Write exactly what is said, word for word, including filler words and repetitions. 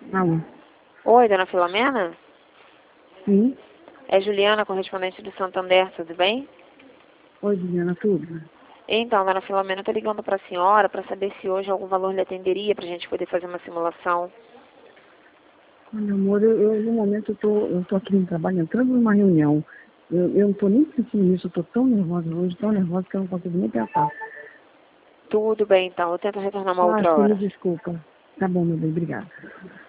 Alô? Oi, dona Filomena? Sim? É Juliana, correspondente do Santander, tudo bem? Oi, Juliana, tudo? Então, dona Filomena, eu tô ligando para a senhora para saber se hoje algum valor lhe atenderia para a gente poder fazer uma simulação. Olha, amor, eu, eu, no momento eu tô, eu tô aqui no trabalho, entrando numa reunião. Eu, eu não tô nem sentindo isso, eu tô tão nervosa hoje, tão nervosa que eu não consigo nem pensar. Tudo bem, então. Eu tento retornar uma Ah, outra você me hora. desculpa. Tá bom, meu bem, obrigada.